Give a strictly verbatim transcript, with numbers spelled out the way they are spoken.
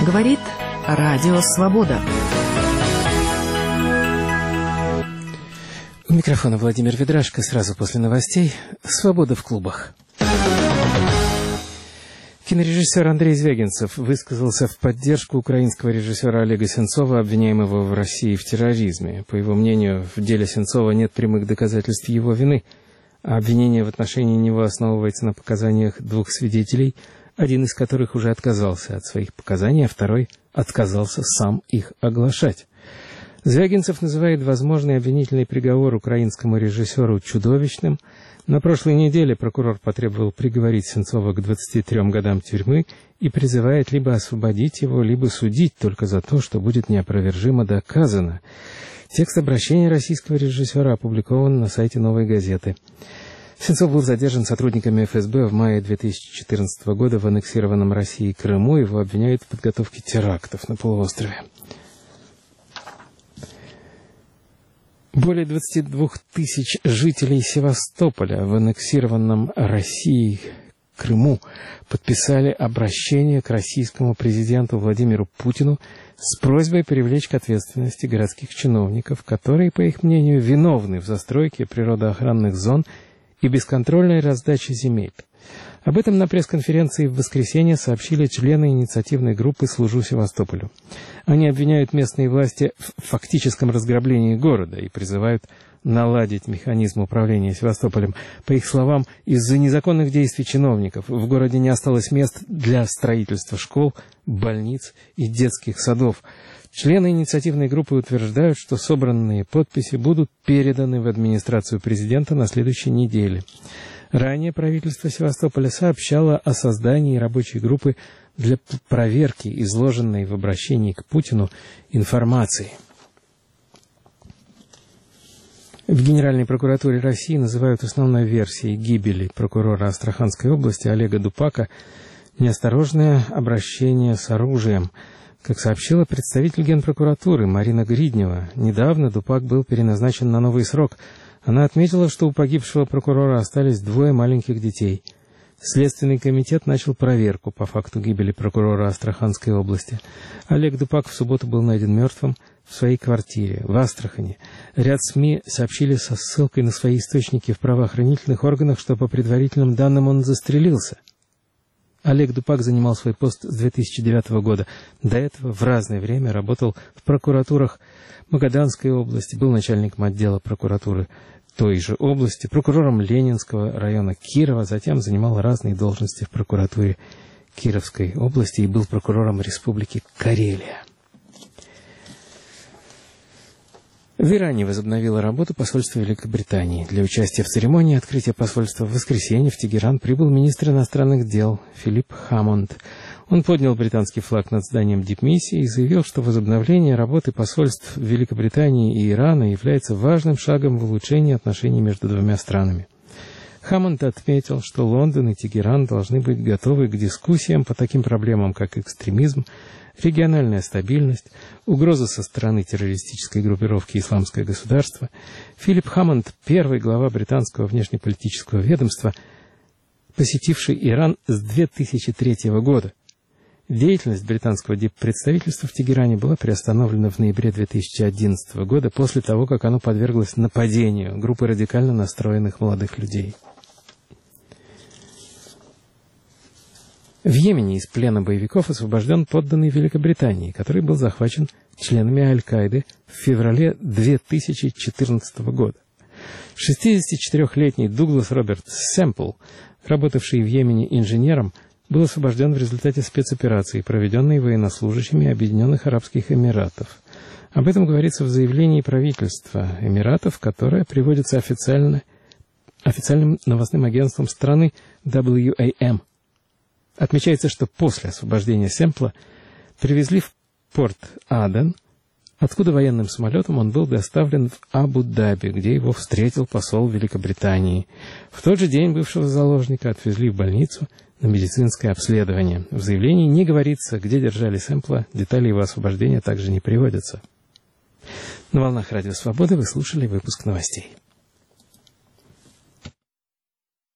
Говорит Радио Свобода. У микрофона Владимир Ведрашко. Сразу после новостей «Свобода в клубах». Кинорежиссер Андрей Звягинцев высказался в поддержку украинского режиссера Олега Сенцова, обвиняемого в России в терроризме. По его мнению, в деле Сенцова нет прямых доказательств его вины, а обвинение в отношении него основывается на показаниях двух свидетелей, один из которых уже отказался от своих показаний, а второй отказался сам их оглашать. Звягинцев называет возможный обвинительный приговор украинскому режиссеру чудовищным. На прошлой неделе прокурор потребовал приговорить Сенцова к двадцати трем годам тюрьмы и призывает либо освободить его, либо судить только за то, что будет неопровержимо доказано. Текст обращения российского режиссера опубликован на сайте «Новой газеты». Сенцов был задержан сотрудниками эф эс бэ в мае две тысячи четырнадцатого года в аннексированном Россией Крыму. Его обвиняют в подготовке терактов на полуострове. Более двадцати двух тысяч жителей Севастополя в аннексированном Россией Крыму подписали обращение к российскому президенту Владимиру Путину с просьбой привлечь к ответственности городских чиновников, которые, по их мнению, виновны в застройке природоохранных зон и бесконтрольной раздаче земель. Об этом на пресс-конференции в воскресенье сообщили члены инициативной группы «Служу Севастополю». Они обвиняют местные власти в фактическом разграблении города и призывают наладить механизм управления Севастополем. По их словам, из-за незаконных действий чиновников в городе не осталось мест для строительства школ, больниц и детских садов. Члены инициативной группы утверждают, что собранные подписи будут переданы в администрацию президента на следующей неделе. Ранее правительство Севастополя сообщало о создании рабочей группы для проверки изложенной в обращении к Путину информации. В Генеральной прокуратуре России называют основной версией гибели прокурора Астраханской области Олега Дупака неосторожное обращение с оружием. Как сообщила представитель Генпрокуратуры Марина Гриднева, недавно Дупак был переназначен на новый срок. Она отметила, что у погибшего прокурора остались двое маленьких детей. Следственный комитет начал проверку по факту гибели прокурора Астраханской области. Олег Дупак в субботу был найден мертвым в своей квартире в Астрахани. Ряд СМИ сообщили со ссылкой на свои источники в правоохранительных органах, что по предварительным данным он застрелился. Олег Дупак занимал свой пост с две тысячи девятого года. До этого в разное время работал в прокуратурах Магаданской области, был начальником отдела прокуратуры той же области, прокурором Ленинского района Кирова, затем занимал разные должности в прокуратуре Кировской области и был прокурором Республики Карелия. В Иране возобновило работу посольство Великобритании. Для участия в церемонии открытия посольства в воскресенье в Тегеран прибыл министр иностранных дел Филипп Хаммонд. Он поднял британский флаг над зданием дипмиссии и заявил, что возобновление работы посольств Великобритании и Ирана является важным шагом в улучшении отношений между двумя странами. Хаммонд отметил, что Лондон и Тегеран должны быть готовы к дискуссиям по таким проблемам, как экстремизм, региональная стабильность, угроза со стороны террористической группировки «Исламское государство». Филипп Хаммонд, первый глава британского внешнеполитического ведомства, посетивший Иран с две тысячи третьего года. Деятельность британского диппредставительства в Тегеране была приостановлена в ноябре две тысячи одиннадцатого года после того, как оно подверглось нападению группы радикально настроенных молодых людей. В Йемене из плена боевиков освобожден подданный Великобритании, который был захвачен членами Аль-Каиды в феврале две тысячи четырнадцатого года. шестидесятичетырехлетний Дуглас Роберт Сэмпл, работавший в Йемене инженером, был освобожден в результате спецоперации, проведенной военнослужащими Объединенных Арабских Эмиратов. Об этом говорится в заявлении правительства Эмиратов, которое приводится официально, официальным новостным агентством страны дабл ю эй эм. Отмечается, что после освобождения Сэмпла привезли в порт Аден, откуда военным самолетом он был доставлен в Абу-Даби, где его встретил посол Великобритании. В тот же день бывшего заложника отвезли в больницу на медицинское обследование. В заявлении не говорится, где держали Сэмпла, детали его освобождения также не приводятся. На волнах Радио Свободы вы слушали выпуск новостей.